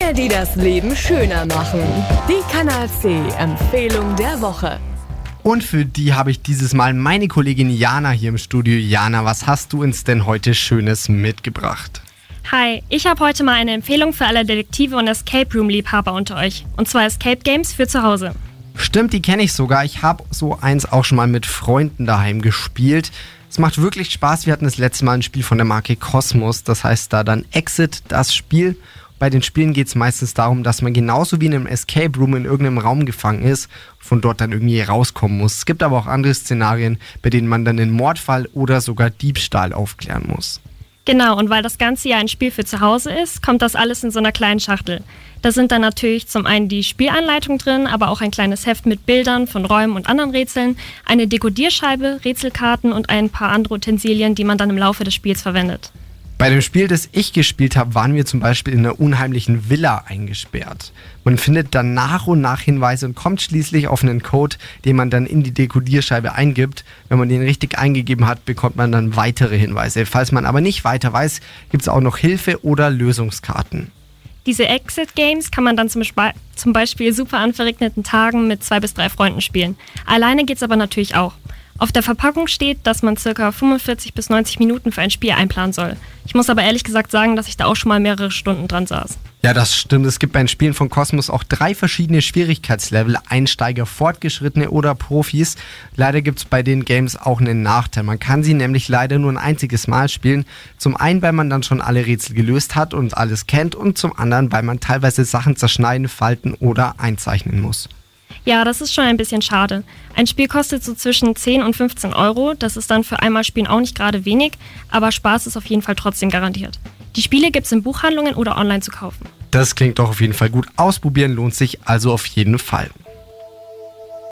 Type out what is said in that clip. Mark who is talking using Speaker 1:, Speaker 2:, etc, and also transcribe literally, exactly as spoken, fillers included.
Speaker 1: Dinge, die das Leben schöner machen. Die Kanal C Empfehlung der Woche.
Speaker 2: Und für die habe ich dieses Mal meine Kollegin Jana hier im Studio. Jana, was hast du uns denn heute Schönes mitgebracht?
Speaker 3: Hi, ich habe heute mal eine Empfehlung für alle Detektive und Escape Room Liebhaber unter euch. Und zwar Escape Games für zu Hause.
Speaker 2: Stimmt, die kenne ich sogar. Ich habe so eins auch schon mal mit Freunden daheim gespielt. Es macht wirklich Spaß. Wir hatten das letzte Mal ein Spiel von der Marke Cosmos. Das heißt da dann Exit, das Spiel. Bei den Spielen geht es meistens darum, dass man genauso wie in einem Escape Room in irgendeinem Raum gefangen ist und von dort dann irgendwie rauskommen muss. Es gibt aber auch andere Szenarien, bei denen man dann einen Mordfall oder sogar Diebstahl aufklären muss.
Speaker 3: Genau, und weil das Ganze ja ein Spiel für zu Hause ist, kommt das alles in so einer kleinen Schachtel. Da sind dann natürlich zum einen die Spielanleitung drin, aber auch ein kleines Heft mit Bildern von Räumen und anderen Rätseln, eine Dekodierscheibe, Rätselkarten und ein paar andere Utensilien, die man dann im Laufe des Spiels verwendet.
Speaker 2: Bei dem Spiel, das ich gespielt habe, waren wir zum Beispiel in einer unheimlichen Villa eingesperrt. Man findet dann nach und nach Hinweise und kommt schließlich auf einen Code, den man dann in die Dekodierscheibe eingibt. Wenn man den richtig eingegeben hat, bekommt man dann weitere Hinweise. Falls man aber nicht weiter weiß, gibt es auch noch Hilfe oder Lösungskarten.
Speaker 3: Diese Exit-Games kann man dann zum, Spe- zum Beispiel super an verregneten Tagen mit zwei bis drei Freunden spielen. Alleine geht's aber natürlich auch. Auf der Verpackung steht, dass man ca. fünfundvierzig bis neunzig Minuten für ein Spiel einplanen soll. Ich muss aber ehrlich gesagt sagen, dass ich da auch schon mal mehrere Stunden dran saß.
Speaker 2: Ja, das stimmt. Es gibt bei den Spielen von Cosmos auch drei verschiedene Schwierigkeitslevel, Einsteiger, Fortgeschrittene oder Profis. Leider gibt es bei den Games auch einen Nachteil. Man kann sie nämlich leider nur ein einziges Mal spielen. Zum einen, weil man dann schon alle Rätsel gelöst hat und alles kennt und zum anderen, weil man teilweise Sachen zerschneiden, falten oder einzeichnen muss.
Speaker 3: Ja, das ist schon ein bisschen schade. Ein Spiel kostet so zwischen zehn und fünfzehn Euro. Das ist dann für einmal Spielen auch nicht gerade wenig, aber Spaß ist auf jeden Fall trotzdem garantiert. Die Spiele gibt es in Buchhandlungen oder online zu kaufen.
Speaker 2: Das klingt doch auf jeden Fall gut. Ausprobieren lohnt sich also auf jeden Fall.